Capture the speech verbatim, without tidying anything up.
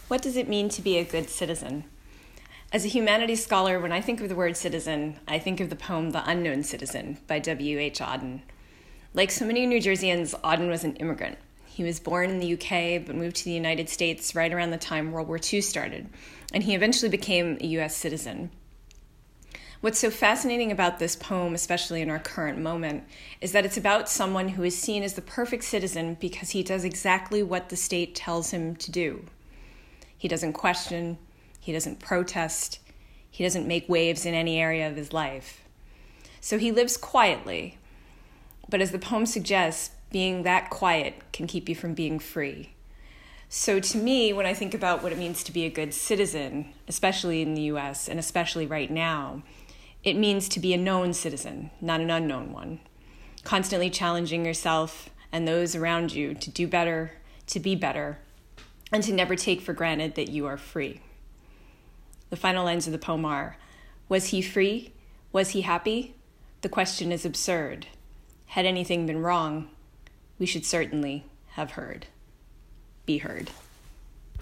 What does it mean to be a good citizen? As a humanities scholar, when I think of the word citizen, I think of the poem The Unknown Citizen by W H Auden. Like so many New Jerseyans, Auden was an immigrant. He was born in the U K, but moved to the United States right around the time World War Two started, and he eventually became a U S citizen. What's so fascinating about this poem, especially in our current moment, is that it's about someone who is seen as the perfect citizen because he does exactly what the state tells him to do. He doesn't question, he doesn't protest, he doesn't make waves in any area of his life. So he lives quietly, but as the poem suggests, being that quiet can keep you from being free. So to me, when I think about what it means to be a good citizen, especially in the U S and especially right now, it means to be a known citizen, not an unknown one, constantly challenging yourself and those around you to do better, to be better, and to never take for granted that you are free. The final lines of the poem are, was he free? Was he happy? The question is absurd. Had anything been wrong, we should certainly have heard. Be heard.